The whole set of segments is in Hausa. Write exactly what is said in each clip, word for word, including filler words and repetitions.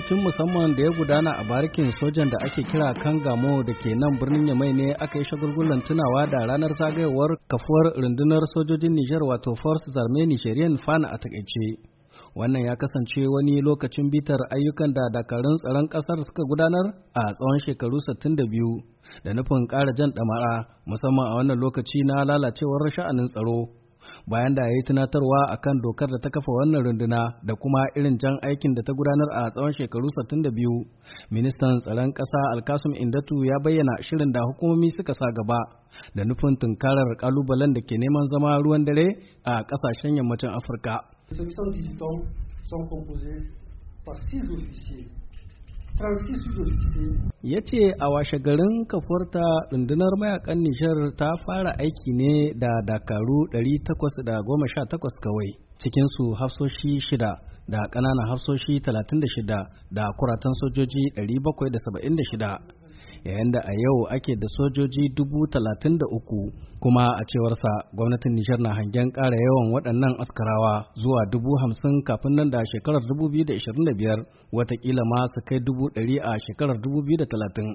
bikin musamman da ya gudana a barikin sojan da ake kira Kangamo da ke nan birnin Yamai ne aka yi shagulgulan tunawa da ranar zagayowar kafuwar rundunar sojojin Nijar wato Forces Armées Nigerian F A N a takaice. Wannan ya kasance wani lokacin bitar ayyukan da dakarun tsaron ƙasar suka gudanar a tsawon shekaru sittin da biyu da nufin ƙara jan ɗamara musamman a wannan lokaci na lalacewar sha'anin tsaro. Bayan da ya yi tunatarwa a kan dokar da ta kafa wannan runduna da kuma irin jan aikin da ta gudanar a tsawon shekaru sittin da biyu, ministan tsaron ƙasa Alkasum Indatu ya bayyana shirin da hukumomi suka sa gaba da nufin tunkarar ƙalubalen da ke neman zama ruwan dare a ƙasashen yammacin Afirka. Ya ce a washe garin kafuwarta rundunar mayakan Nijar ta fara aiki ne da dakaru ɗari takwas da goma sha takwas kawai, cikinsu hafsoshi shida da ƙananan hafsoshi talatin da shida da kuratan sojoji ɗari bakwai da saba'in da shida, yayin da a yau ake da sojoji dubu talatin da uku, kuma a cewarsa gwamnatin Nijar na hangen ƙara yawan waɗannan askarawa zuwa dubu hamsin kafin nan da shekarar dubu biyu da ashirin da biyar, watakila ma su kai dubu ɗari a shekarar dubu biyu da talatin.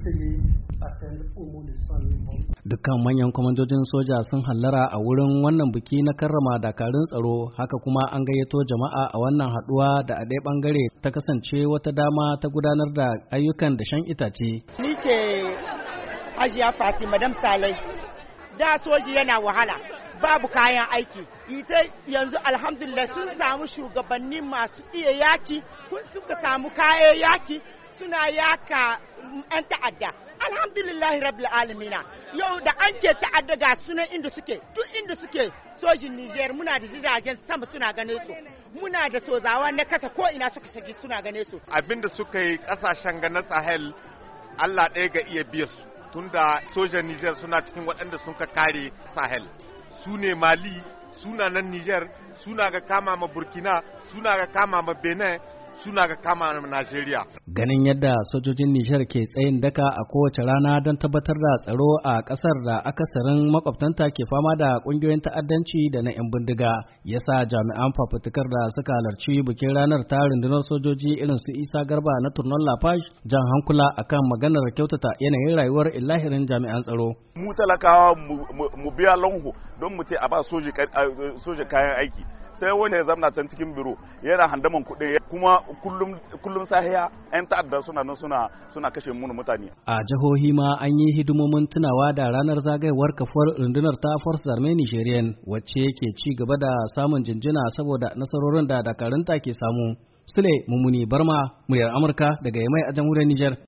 Dukkan manyan kwamandojin soja sun hallara a wurin wannan biki na karrama dakarun tsaro, haka kuma an gayyato jama'a a wannan haɗuwa da a ɗaya ɓangare ta kasance wata dama ta gudanar da ayyukan dashen itace. Ni ce Hajiya Fatima Madam Salai. Da soji yana wahala, babu kayan aiki. Ita yanzu alhamdulillah sun samu shugabanni masu iya yaki, kun suka samu kayan yaki suna yaka 'yan ta'adda. Alhamdulillahi rabbil alamina. Yau da an ce ta'adda ga sunan inda suke, duk inda suke sojin Nijar muna da jiragen sama suna gane su. Muna da sozawa na kasa ko ina suka shigi suna gane su. Abinda suka yi kasashen ganin Sahel Allah ɗaya ga iya biya su. Tunda sojan Nijar suna cikin waɗanda sun ka kare Sahel. Su ne Mali, suna nan Nijar, suna ga kama ma Burkina, suna ga kama ma Benin, suna ga kama ma Najeriya. Ganin yadda sojojin Nijar ke tsayin daka a kowace rana don tabbatar da tsaro a ƙasar da akasarin makwabtanta ke fama da ƙungiyoyin ta'addanci da na 'yan bindiga, ya sa jami'an fafutukar da suka halarci bikin ranar ta rundunar sojoji irin su Isa Garba na Turnon Lafash jan hankula akan maganar kyautata yanayin rayuwar illahirin jami'an tsaro. Mu talakawa mu biya lanho don mu ce a ba soja kayan aiki. Sai wani ya zamna can cikin biro yana handaman kuɗi kuma kullum kullum sahiya 'yan ta'adda suna nan suna suna kashe mu mutane. A jihohi ma an yi hidimomin tunawa da ranar zagayewar kafuwar rundunar ta Forces Armées Nigerian wacce ke ci gaba da samun jinjina saboda nasarorin da dakarunta ke samu. Sule Mumuni Barma, muryar Amurka daga Yamai a jamhuriyar Nijar.